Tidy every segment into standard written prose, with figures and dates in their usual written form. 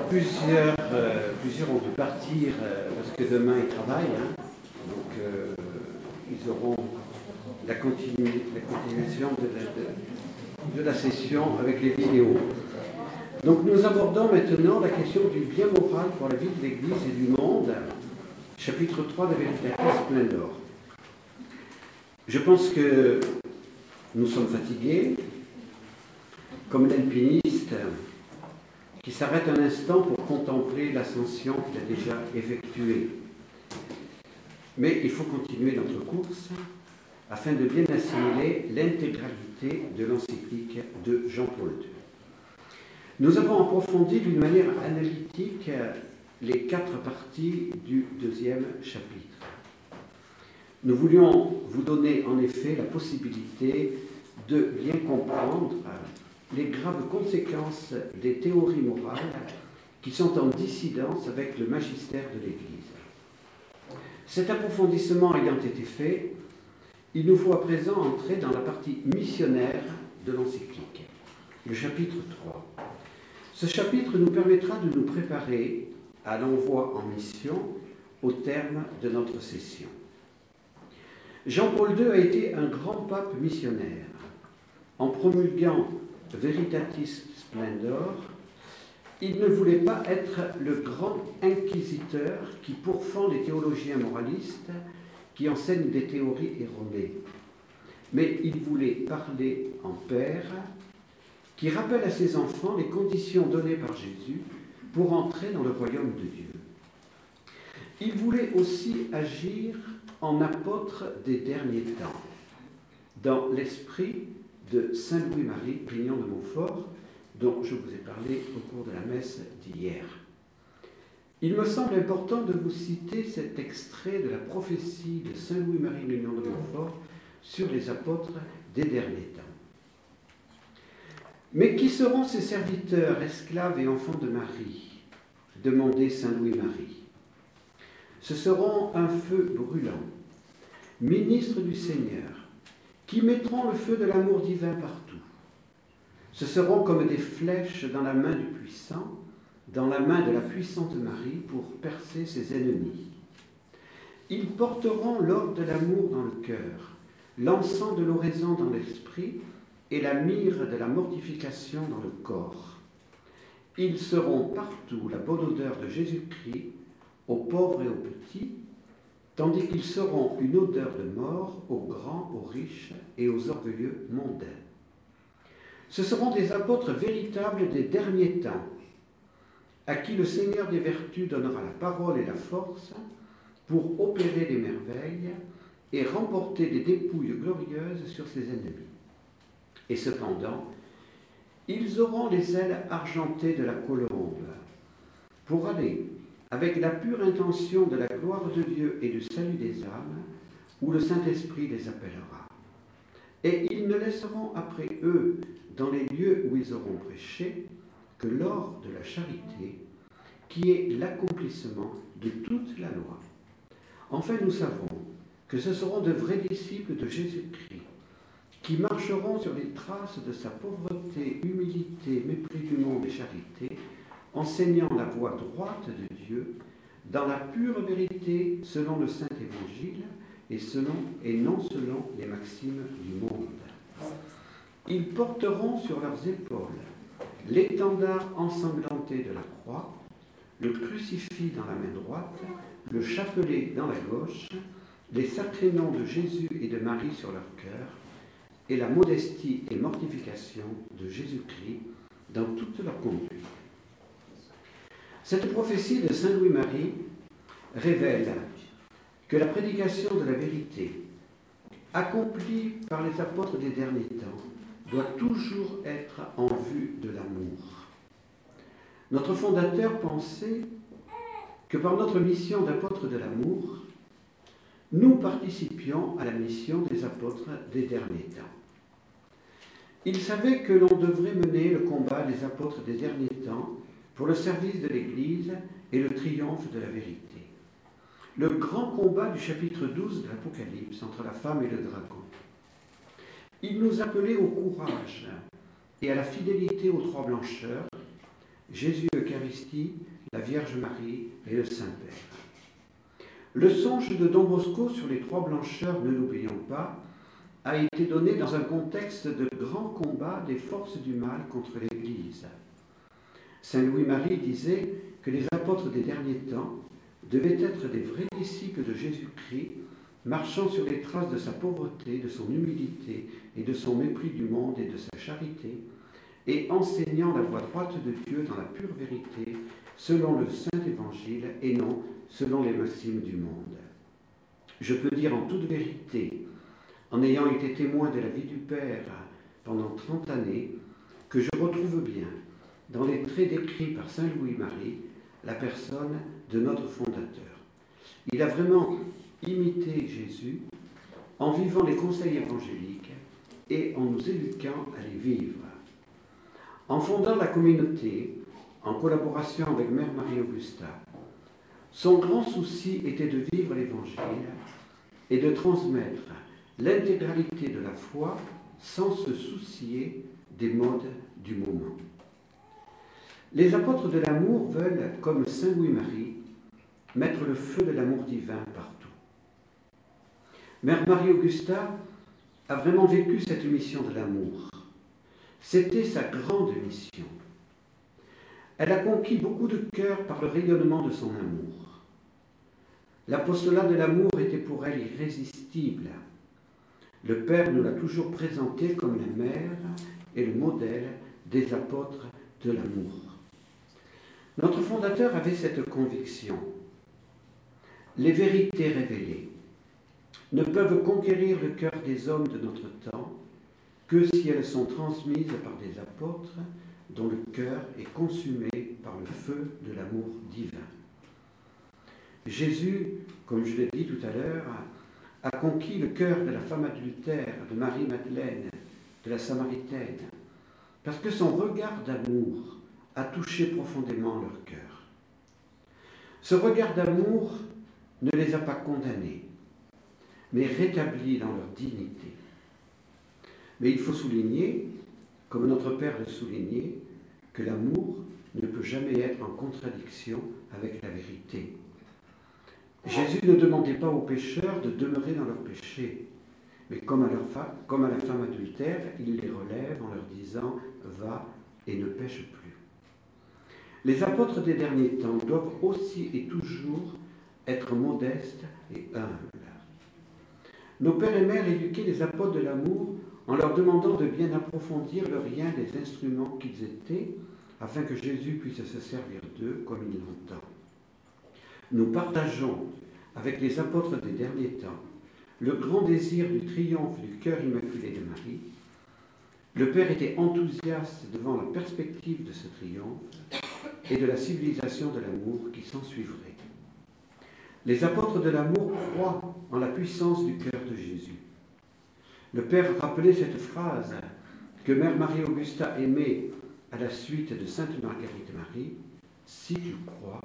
Plusieurs ont dû partir parce que demain ils travaillent. Donc ils auront la continuation de la session avec les vidéos. Donc nous abordons maintenant la question du bien moral pour la vie de l'Église et du monde, chapitre 3 de Veritatis Splendor. Je pense que nous sommes fatigués, comme l'alpiniste qui s'arrête un instant pour contempler l'ascension qu'il a déjà effectuée. Mais il faut continuer notre course afin de bien assimiler l'intégralité de l'encyclique de Jean-Paul II. Nous avons approfondi d'une manière analytique les 4 parties du 2e chapitre. Nous voulions vous donner en effet la possibilité de bien comprendre les graves conséquences des théories morales qui sont en dissidence avec le magistère de l'Église. Cet approfondissement ayant été fait, il nous faut à présent entrer dans la partie missionnaire de l'encyclique, le chapitre 3. Ce chapitre nous permettra de nous préparer à l'envoi en mission au terme de notre session. Jean-Paul II a été un grand pape missionnaire. En promulguant Veritatis Splendor, il ne voulait pas être le grand inquisiteur qui pourfend les théologiens moralistes qui enseignent des théories erronées. Mais il voulait parler en père qui rappelle à ses enfants les conditions données par Jésus pour entrer dans le royaume de Dieu. Il voulait aussi agir en apôtre des derniers temps, dans l'esprit de Saint Louis-Marie Grignon de Montfort, dont je vous ai parlé au cours de la messe d'hier. Il me semble important de vous citer cet extrait de la prophétie de Saint Louis-Marie Grignon de Montfort sur les apôtres des derniers temps. Mais qui seront ces serviteurs, esclaves et enfants de Marie ? Demandait Saint Louis-Marie. Ce seront un feu brûlant, ministres du Seigneur, qui mettront le feu de l'amour divin partout. Ce seront comme des flèches dans la main du puissant, dans la main de la puissante Marie pour percer ses ennemis. Ils porteront l'or de l'amour dans le cœur, l'encens de l'oraison dans l'esprit et la myrrhe de la mortification dans le corps. Ils seront partout la bonne odeur de Jésus-Christ, aux pauvres et aux petits, tandis qu'ils seront une odeur de mort aux grands, aux riches et aux orgueilleux mondains. Ce seront des apôtres véritables des derniers temps, à qui le Seigneur des vertus donnera la parole et la force pour opérer des merveilles et remporter des dépouilles glorieuses sur ses ennemis. Et cependant, ils auront les ailes argentées de la colombe pour aller, avec la pure intention de la gloire de Dieu et du salut des âmes, où le Saint-Esprit les appellera. Et ils ne laisseront après eux, dans les lieux où ils auront prêché, que l'or de la charité, qui est l'accomplissement de toute la loi. Enfin, nous savons que ce seront de vrais disciples de Jésus-Christ, qui marcheront sur les traces de sa pauvreté, humilité, mépris du monde et charité, enseignant la voie droite de Dieu, dans la pure vérité selon le Saint Évangile et non selon les maximes du monde. Ils porteront sur leurs épaules l'étendard ensanglanté de la croix, le crucifix dans la main droite, le chapelet dans la gauche, les sacrés noms de Jésus et de Marie sur leur cœur, et la modestie et mortification de Jésus-Christ dans toute leur conduite. Cette prophétie de Saint Louis-Marie révèle que la prédication de la vérité, accomplie par les apôtres des derniers temps, doit toujours être en vue de l'amour. Notre fondateur pensait que par notre mission d'apôtres de l'amour, nous participions à la mission des apôtres des derniers temps. Il savait que l'on devrait mener le combat des apôtres des derniers temps pour le service de l'Église et le triomphe de la vérité. Le grand combat du chapitre 12 de l'Apocalypse entre la femme et le dragon. Il nous appelait au courage et à la fidélité aux 3 blancheurs, Jésus Eucharistie, la Vierge Marie et le Saint-Père. Le songe de Don Bosco sur les trois blancheurs, ne l'oublions pas, a été donné dans un contexte de grand combat des forces du mal contre l'Église. Saint Louis-Marie disait que les apôtres des derniers temps devaient être des vrais disciples de Jésus-Christ, marchant sur les traces de sa pauvreté, de son humilité et de son mépris du monde et de sa charité, et enseignant la voie droite de Dieu dans la pure vérité, selon le Saint Évangile et non selon les maximes du monde. Je peux dire en toute vérité, en ayant été témoin de la vie du Père pendant 30 années, que je retrouve bien, dans les traits décrits par Saint Louis-Marie, la personne de notre fondateur. Il a vraiment imité Jésus en vivant les conseils évangéliques et en nous éduquant à les vivre. En fondant la communauté, en collaboration avec Mère Marie-Augusta, son grand souci était de vivre l'Évangile et de transmettre l'intégralité de la foi sans se soucier des modes du moment. Les apôtres de l'amour veulent, comme Saint Louis-Marie, mettre le feu de l'amour divin partout. Mère Marie-Augusta a vraiment vécu cette mission de l'amour. C'était sa grande mission. Elle a conquis beaucoup de cœurs par le rayonnement de son amour. L'apostolat de l'amour était pour elle irrésistible. Le Père nous l'a toujours présenté comme la mère et le modèle des apôtres de l'amour. Notre fondateur avait cette conviction. Les vérités révélées ne peuvent conquérir le cœur des hommes de notre temps que si elles sont transmises par des apôtres dont le cœur est consumé par le feu de l'amour divin. Jésus, comme je l'ai dit tout à l'heure, a conquis le cœur de la femme adultère, de Marie-Madeleine, de la Samaritaine, parce que son regard d'amour a touché profondément leur cœur. Ce regard d'amour ne les a pas condamnés, mais rétablis dans leur dignité. Mais il faut souligner, comme notre Père le soulignait, que l'amour ne peut jamais être en contradiction avec la vérité. Jésus ne demandait pas aux pécheurs de demeurer dans leur péché, mais comme à la femme adultère, il les relève en leur disant « va et ne pêche plus ». Les apôtres des derniers temps doivent aussi et toujours être modestes et humbles. Nos pères et mères éduquaient les apôtres de l'amour en leur demandant de bien approfondir le rien des instruments qu'ils étaient, afin que Jésus puisse se servir d'eux comme il l'entend. Nous partageons avec les apôtres des derniers temps le grand désir du triomphe du cœur immaculé de Marie. Le Père était enthousiaste devant la perspective de ce triomphe et de la civilisation de l'amour qui s'ensuivrait. Les apôtres de l'amour croient en la puissance du cœur de Jésus. Le Père rappelait cette phrase que Mère Marie-Augusta aimait à la suite de Sainte Marguerite Marie, « Si tu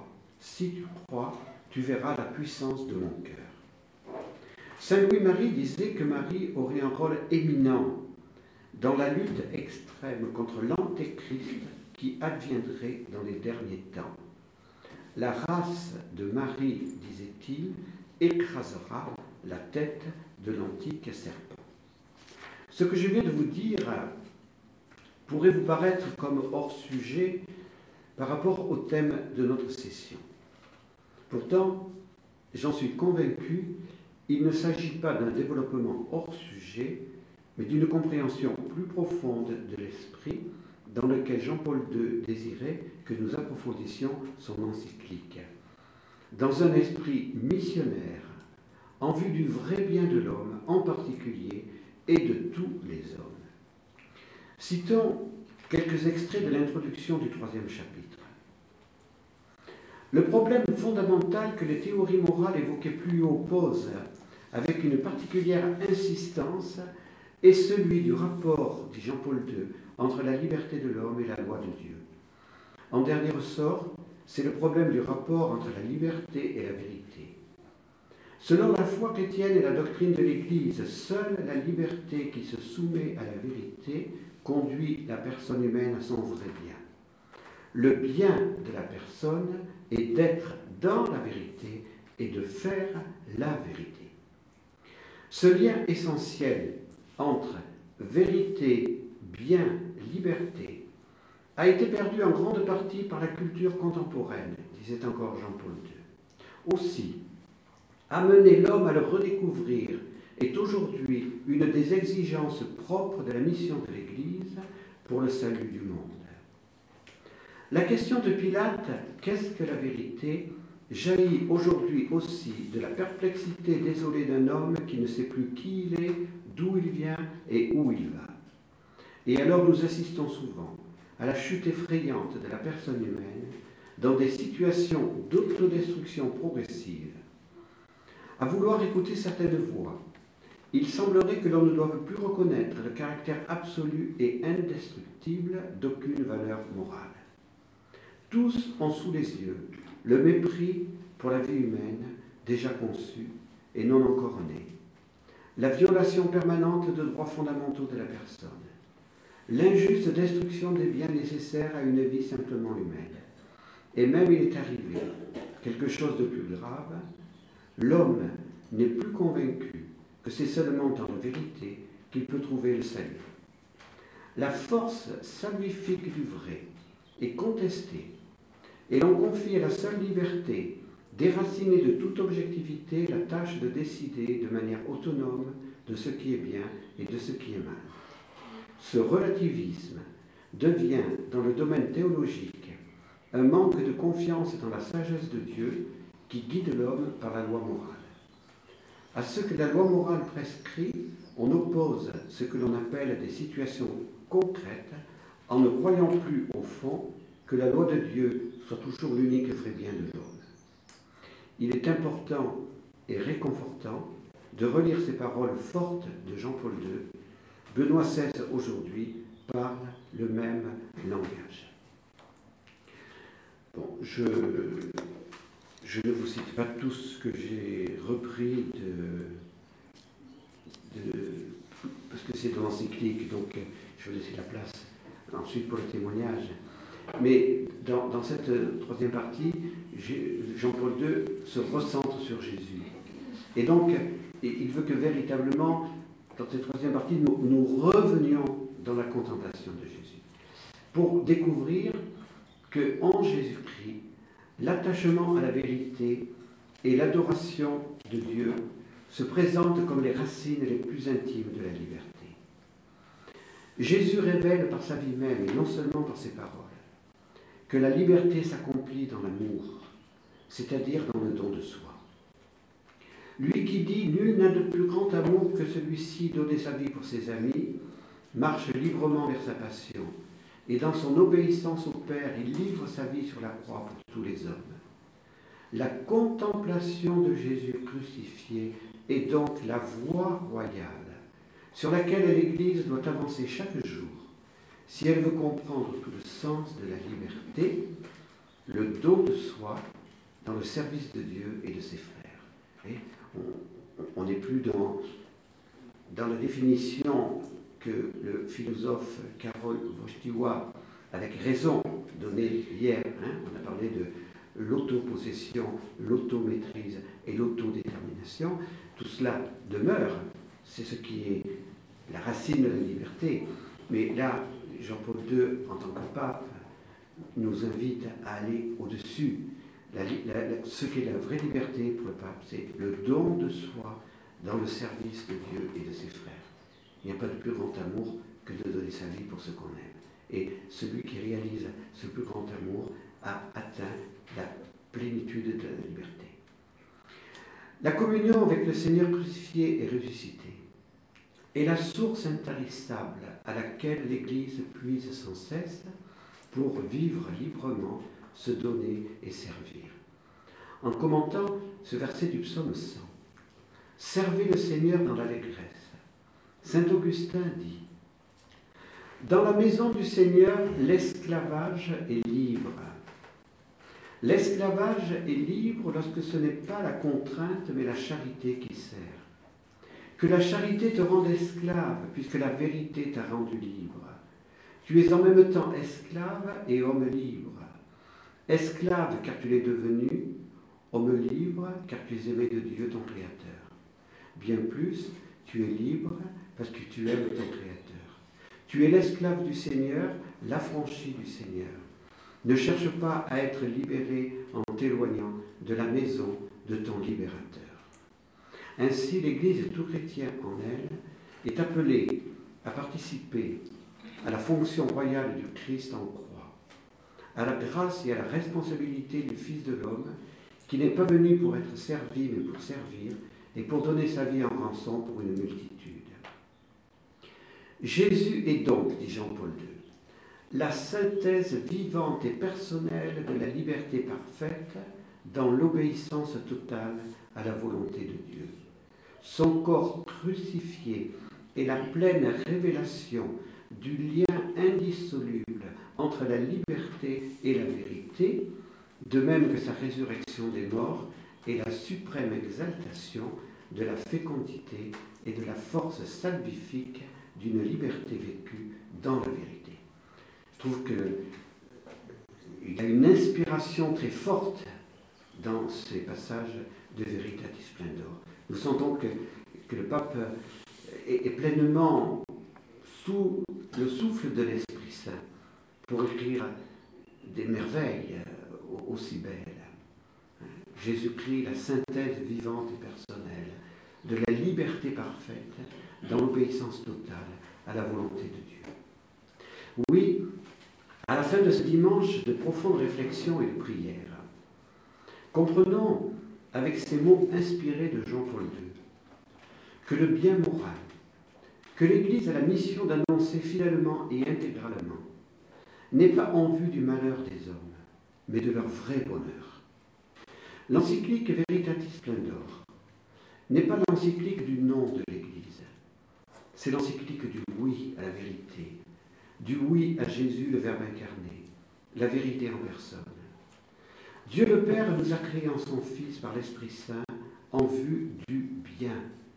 crois, tu verras la puissance de mon cœur ». Saint Louis-Marie disait que Marie aurait un rôle éminent dans la lutte extrême contre l'antéchrist qui adviendrait dans les derniers temps. La race de Marie, disait-il, écrasera la tête de l'antique serpent. Ce que je viens de vous dire pourrait vous paraître comme hors sujet par rapport au thème de notre session. Pourtant, j'en suis convaincu, il ne s'agit pas d'un développement hors sujet, mais d'une compréhension plus profonde de l'esprit dans lequel Jean-Paul II désirait que nous approfondissions son encyclique. Dans un esprit missionnaire, en vue du vrai bien de l'homme en particulier et de tous les hommes. Citons quelques extraits de l'introduction du 3e chapitre. Le problème fondamental que les théories morales évoquées plus haut posent avec une particulière insistance est celui du rapport, dit Jean-Paul II, entre la liberté de l'homme et la loi de Dieu. En dernier ressort, c'est le problème du rapport entre la liberté et la vérité. Selon la foi chrétienne et la doctrine de l'Église, seule la liberté qui se soumet à la vérité conduit la personne humaine à son vrai bien. le bien de la personne est d'être dans la vérité et de faire la vérité. Ce lien essentiel entre vérité, bien, liberté a été perdu en grande partie par la culture contemporaine, disait encore Jean-Paul II. Aussi, amener l'homme à le redécouvrir est aujourd'hui une des exigences propres de la mission de l'Église pour le salut du monde. La question de Pilate, qu'est-ce que la vérité, jaillit aujourd'hui aussi de la perplexité désolée d'un homme qui ne sait plus qui il est, d'où il vient et où il va. Et alors nous assistons souvent à la chute effrayante de la personne humaine dans des situations d'autodestruction progressive. À vouloir écouter certaines voix, il semblerait que l'on ne doive plus reconnaître le caractère absolu et indestructible d'aucune valeur morale. Tous ont sous les yeux le mépris pour la vie humaine déjà conçue et non encore née, la violation permanente de droits fondamentaux de la personne, l'injuste destruction des biens nécessaires à une vie simplement humaine. Et même il est arrivé quelque chose de plus grave, l'homme n'est plus convaincu que c'est seulement dans la vérité qu'il peut trouver le salut. La force salvifique du vrai est contestée et l'on confie à la seule liberté, déracinée de toute objectivité, la tâche de décider de manière autonome de ce qui est bien et de ce qui est mal. Ce relativisme devient, dans le domaine théologique, un manque de confiance dans la sagesse de Dieu qui guide l'homme par la loi morale. À ce que la loi morale prescrit, on oppose ce que l'on appelle des situations concrètes en ne croyant plus au fond que la loi de Dieu soit toujours l'unique vrai bien de l'homme. Il est important et réconfortant de relire ces paroles fortes de Jean-Paul II. Benoît XVI aujourd'hui parle le même langage. Bon, je ne vous cite pas tout ce que j'ai repris parce que c'est dans l'encyclique, donc je vais laisser la place ensuite pour le témoignage. Mais dans cette troisième partie, Jean-Paul II se recentre sur Jésus. Et donc, il veut que véritablement, dans cette troisième partie, nous revenions dans la contemplation de Jésus, pour découvrir qu'en Jésus-Christ, l'attachement à la vérité et l'adoration de Dieu se présentent comme les racines les plus intimes de la liberté. Jésus révèle par sa vie même, et non seulement par ses paroles, que la liberté s'accomplit dans l'amour, c'est-à-dire dans le don de soi. Lui qui dit « Nul n'a de plus grand amour que celui-ci donner sa vie pour ses amis », marche librement vers sa passion, et dans son obéissance au Père, il livre sa vie sur la croix pour tous les hommes. La contemplation de Jésus crucifié est donc la voie royale sur laquelle l'Église doit avancer chaque jour si elle veut comprendre tout le sens de la liberté, le don de soi dans le service de Dieu et de ses frères. Et on n'est plus dans la définition que le philosophe Karol Wojtyła, avec raison, donnait hier. On a parlé de l'autopossession, l'automaîtrise et l'autodétermination. Tout cela demeure, c'est ce qui est la racine de la liberté. Mais là, Jean-Paul II, en tant que pape, nous invite à aller au-dessus. Ce qu'est la vraie liberté pour le pape, c'est le don de soi dans le service de Dieu et de ses frères. Il n'y a pas de plus grand amour que de donner sa vie pour ce qu'on aime. Et celui qui réalise ce plus grand amour a atteint la plénitude de la liberté. La communion avec le Seigneur crucifié et ressuscité est la source intarissable à laquelle l'Église puise sans cesse pour vivre librement, se donner et servir. En commentant ce verset du psaume 100, « Servez le Seigneur dans l'allégresse », saint Augustin dit « Dans la maison du Seigneur, l'esclavage est libre. L'esclavage est libre lorsque ce n'est pas la contrainte, mais la charité qui sert. Que la charité te rende esclave, puisque la vérité t'a rendu libre. Tu es en même temps esclave et homme libre. Esclave car tu l'es devenu, homme libre car tu es aimé de Dieu ton Créateur. Bien plus, tu es libre parce que tu aimes ton Créateur. Tu es l'esclave du Seigneur, l'affranchi du Seigneur. Ne cherche pas à être libéré en t'éloignant de la maison de ton libérateur. Ainsi, l'Église, tout chrétien en elle, est appelée à participer à la fonction royale du Christ en croix, à la grâce et à la responsabilité du Fils de l'homme, qui n'est pas venu pour être servi, mais pour servir, et pour donner sa vie en rançon pour une multitude. Jésus est donc, dit Jean-Paul II, la synthèse vivante et personnelle de la liberté parfaite dans l'obéissance totale à la volonté de Dieu. Son corps crucifié est la pleine révélation du lien indissoluble entre la liberté et la vérité, de même que sa résurrection des morts est la suprême exaltation de la fécondité et de la force salvifique d'une liberté vécue dans la vérité. Je trouve qu'il y a une inspiration très forte dans ces passages de Veritatis Splendor. Nous sentons que le pape est pleinement sous le souffle de l'Esprit Saint pour écrire des merveilles aussi belles. Jésus-Christ, la synthèse vivante et personnelle de la liberté parfaite dans l'obéissance totale à la volonté de Dieu. Oui, à la fin de ce dimanche de profonde réflexion et de prière, comprenons avec ces mots inspirés de Jean-Paul II que le bien moral, que l'Église a la mission d'annoncer fidèlement et intégralement, n'est pas en vue du malheur des hommes, mais de leur vrai bonheur. L'encyclique Veritatis Splendor n'est pas l'encyclique du nom de l'Église, c'est l'encyclique du oui à la vérité, du oui à Jésus, le Verbe incarné, la vérité en personne. Dieu le Père nous a créés en son Fils par l'Esprit Saint en vue du bien.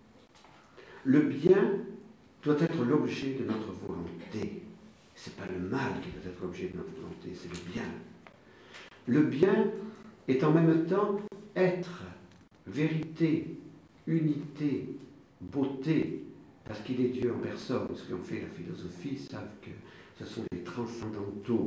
Le bien doit être l'objet de notre volonté. Ce n'est pas le mal qui doit être l'objet de notre volonté, c'est le bien. Le bien est en même temps être, vérité, unité, beauté, parce qu'il est Dieu en personne. Ceux qui ont fait la philosophie savent que ce sont les transcendantaux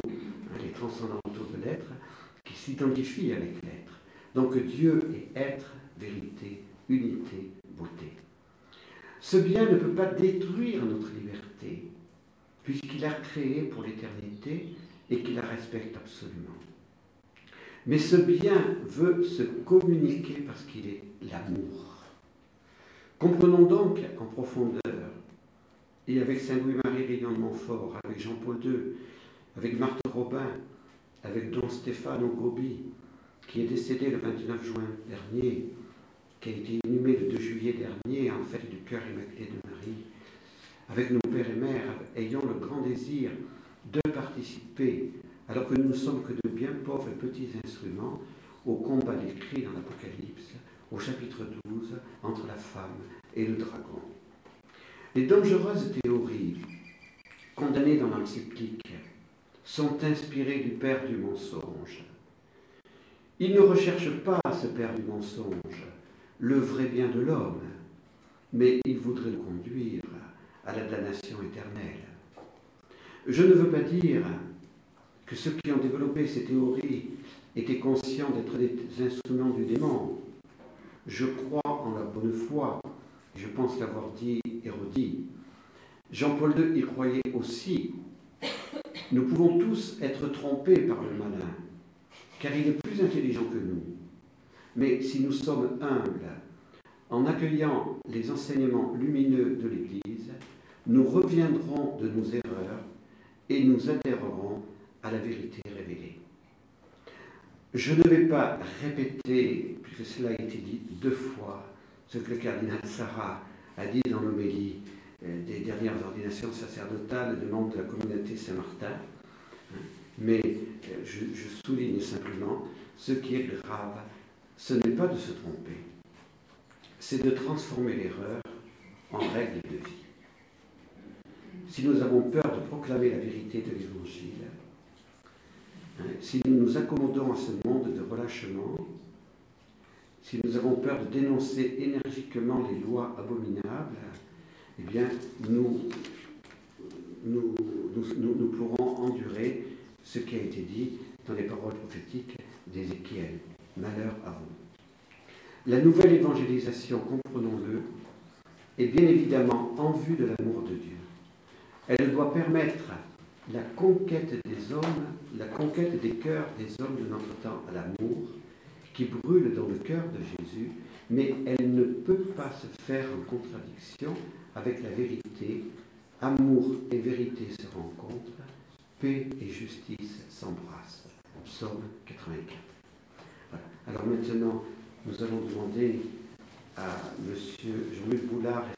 de l'être qui s'identifient avec l'être. Donc Dieu est être, vérité, unité, beauté. Ce bien ne peut pas détruire notre liberté, puisqu'il l'a créée pour l'éternité et qu'il la respecte absolument. Mais ce bien veut se communiquer parce qu'il est l'amour. Comprenons donc en profondeur, et avec Saint-Louis-Marie Rayon de Montfort, avec Jean-Paul II, avec Marthe Robin, avec Don Stefano Gobi, qui est décédé le 29 juin dernier, qui a été inhumé le 2 juillet dernier en fête du cœur immaculé de Marie, avec nos pères et mères, ayant le grand désir de participer, alors que nous ne sommes que de bien pauvres et petits instruments, au combat décrit dans l'Apocalypse, au chapitre 12, entre la femme et le dragon. Les dangereuses théories condamnées dans l'encyclique sont inspirées du père du mensonge. Il ne recherche pas, ce père du mensonge, le vrai bien de l'homme, mais il voudrait le conduire à la damnation éternelle. Je ne veux pas dire que ceux qui ont développé ces théories étaient conscients d'être des instruments du démon. Je crois en leur bonne foi, et je pense l'avoir dit et redit. Jean-Paul II y croyait aussi. Nous pouvons tous être trompés par le malin, car il est plus intelligent que nous. Mais si nous sommes humbles, en accueillant les enseignements lumineux de l'Église, nous reviendrons de nos erreurs et nous adhérerons à la vérité révélée. Je ne vais pas répéter, puisque cela a été dit 2 fois, ce que le cardinal Sarah a dit dans l'homélie des dernières ordinations sacerdotales de membres de la communauté Saint-Martin. Mais je souligne simplement, ce qui est grave, ce n'est pas de se tromper, c'est de transformer l'erreur en règle de vie. si nous avons peur de proclamer la vérité de l'Évangile, si nous nous accommodons à ce monde de relâchement, si nous avons peur de dénoncer énergiquement les lois abominables, eh bien, nous pourrons endurer ce qui a été dit dans les paroles prophétiques d'Ézéchiel. Malheur à vous. La nouvelle évangélisation, comprenons-le, est bien évidemment en vue de l'amour de Dieu. Elle doit permettre la conquête des hommes, la conquête des cœurs des hommes de notre temps à l'amour, qui brûle dans le cœur de Jésus, mais elle ne peut pas se faire en contradiction avec la vérité. Amour et vérité se rencontrent, paix et justice s'embrassent. Psaume 84. Voilà. Alors maintenant, nous allons demander à M. Jean-Luc Boulard et